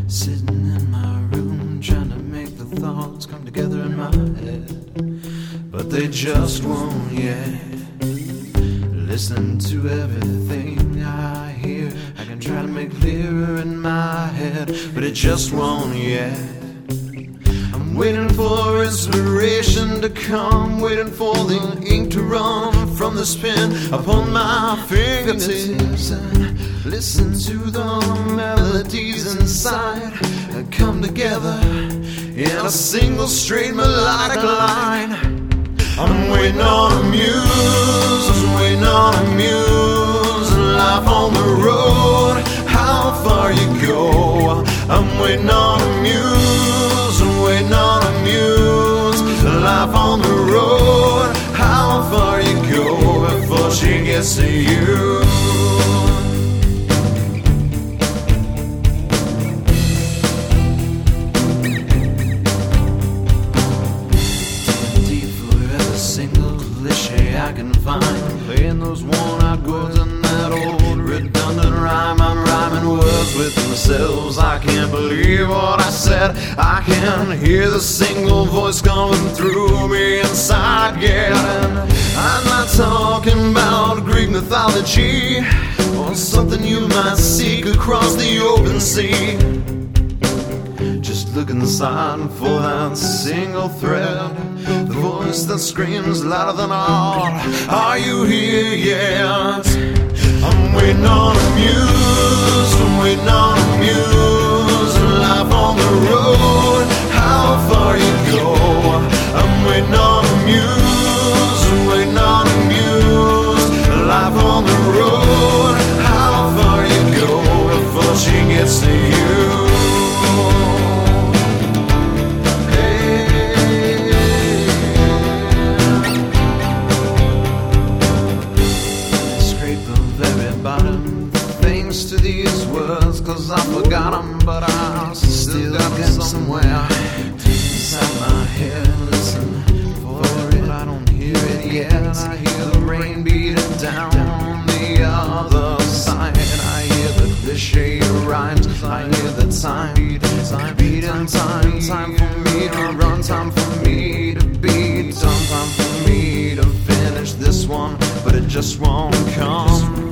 Sitting in my room, trying to make the thoughts come together in my head, but they just won't yet. Listen to everything I hear, I can try to make clearer in my head, but it just won't yet. I'm waiting for inspiration to come, waiting for the ink to run from this pen upon my fingertips, and listen to the melodies inside come together in a single straight melodic line. I'm waiting on a muse, I'm waiting on a muse, life on the road, how far you go. I'm waiting on a muse, I'm waiting on a muse, life on the road, how far you go before she gets to you. I can find playing those worn-out chords and that old redundant rhyme. I'm rhyming words with themselves. I can't believe what I said. I can hear the single voice coming through me inside. Yeah, and I'm not talking about Greek mythology or something you might seek across the open sea. Just look inside for that single thread, the voice that screams louder than all. Are you here yet? I'm waiting on a muse, I'm waiting on a muse, life on the road, how far you go. I'm waiting on a muse, I'm waiting on a muse, life on the road, how far you go before she gets to you. To these words, cause I forgot them, but I still got them somewhere inside my head. Listen for it, but I don't hear it yet. I hear the rain beating down on the other side. I hear the cliche rhymes, I hear the time beating time for me to run, time for me to be done, time for me to finish this one, but it just won't come.